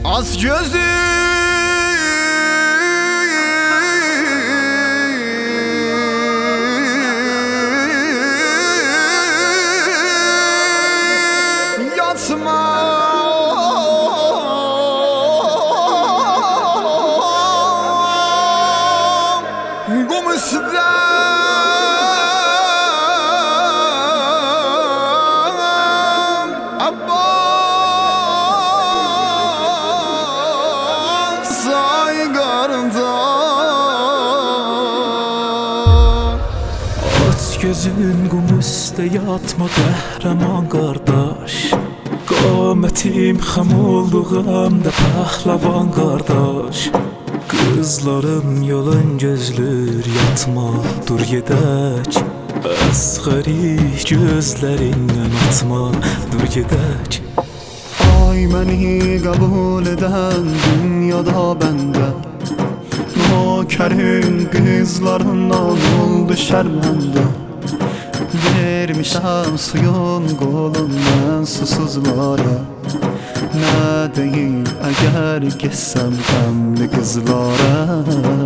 Az gözlü yatma kum üstüne Gözün qum üstə yatma qəhrəman qardaş. Qamətim xam olduğumda pəhləvan qardaş. Qızların yolun gözlür yatma dur gedək. Əsğəri gözlərindən atma dur gedək. Ay məni qəbul edən dünyada bəndə Nokərin qızlarından oldu şərməndə Vermişəm suyun qolundan susuzlara Nə deyim əgər getsəm qəmli qızlara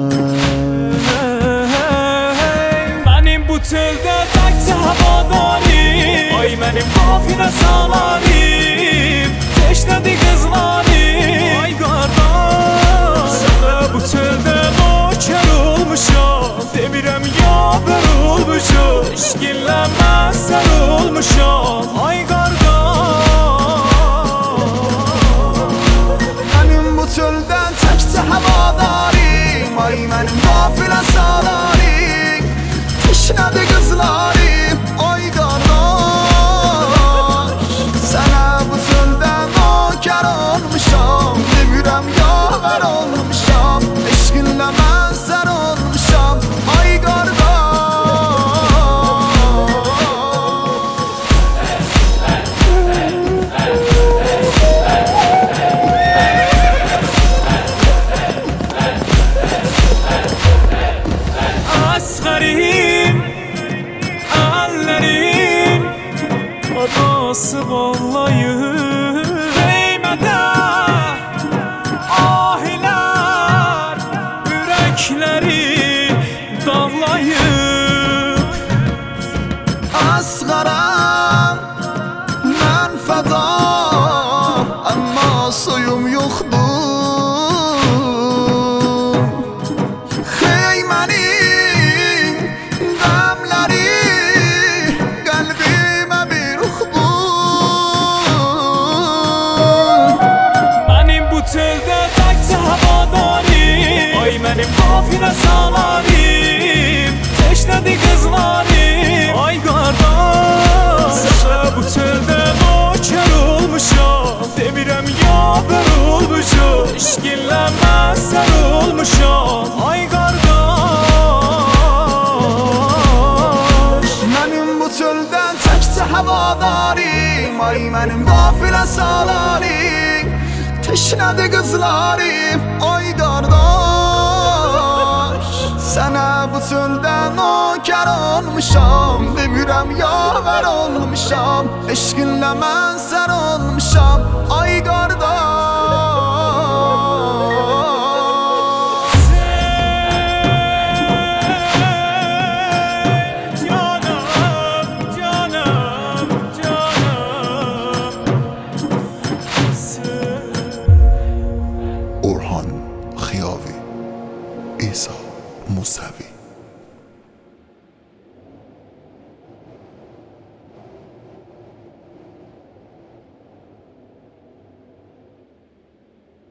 Mənim bu çöldə təkcə havadarım Ay mənim qafilə salarım Teşnədi qızlarım Ay qardaş Sənə bu çöldə nokər olmuşam Demirəm yavər olmuşam İşqinlə mən sən olmuşam Ay qardaş Mənim bu çöldən təkcə havadarım Ay mənim qafilə salarım Teşnədi qızlarım Ay qardaş Sənə bu çöldə nokər olmuşam Demirəm yavər olmuşam Eşqinlə mən sən olmuşam Ay qardaş Əsğərim, əllərim Adası bağlayır Qeymədə ahilər Ürəkləri dağlayıb Asğaram, mən fəda Amma suyum yoxdur Xeymənin qəmləri Qəlbimə bir uxdur Mənim bu çöldə təkcə havadarım Ay mənim qafilə salarım Teşnədi qızlarım Ay qardaş Sənə bu çöldə nokər olmuşam Demirəm yavər olmuşam İşqinlə mən sən olmuşam Ay qardaş Mənim bu çöldən təkcə havadarım Ay mənim qafilə salarım Teşnədi qızlarım Ay qardaş Sənə bu çöldə nokər olmuşam Demirəm yavər olmuşam Eşqinlə mən sən olmuşam Ay qardaş Orhan Xiyavi İsa Musavi